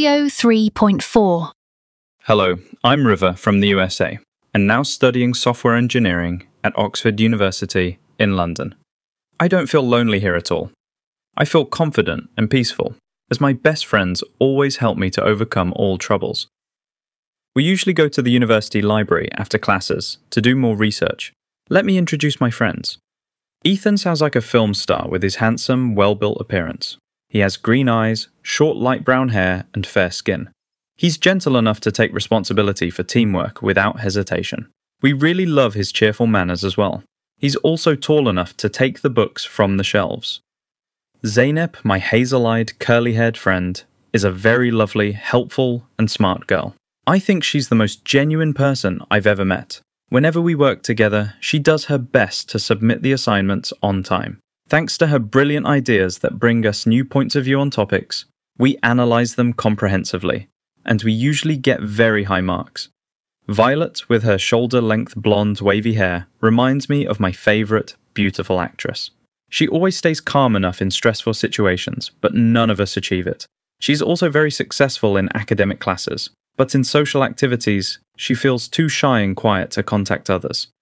Video 3.4. Hello, I'm River from the USA, and now studying software engineering at Oxford University in London. I don't feel lonely here at all. I feel confident and peaceful, as my best friends always help me to overcome all troubles. We usually go to the university library after classes to do more research. Let me introduce my friends. Ethan sounds like a film star with his handsome, well-built appearance. He has green eyes, short light brown hair, and fair skin. He's gentle enough to take responsibility for teamwork without hesitation. We really love his cheerful manners as well. He's also tall enough to take the books from the shelves. Zeynep, my hazel-eyed, curly-haired friend, is a very lovely, helpful, and smart girl. I think she's the most genuine person I've ever met. Whenever we work together, she does her best to submit the assignments on time. Thanks to her brilliant ideas that bring us new points of view on topics, we analyze them comprehensively, and we usually get very high marks. Violet, with her shoulder-length blonde wavy hair, reminds me of my favourite beautiful actress. She always stays calm enough in stressful situations, but none of us achieve it. She's also very successful in academic classes, but in social activities, she feels too shy and quiet to contact others.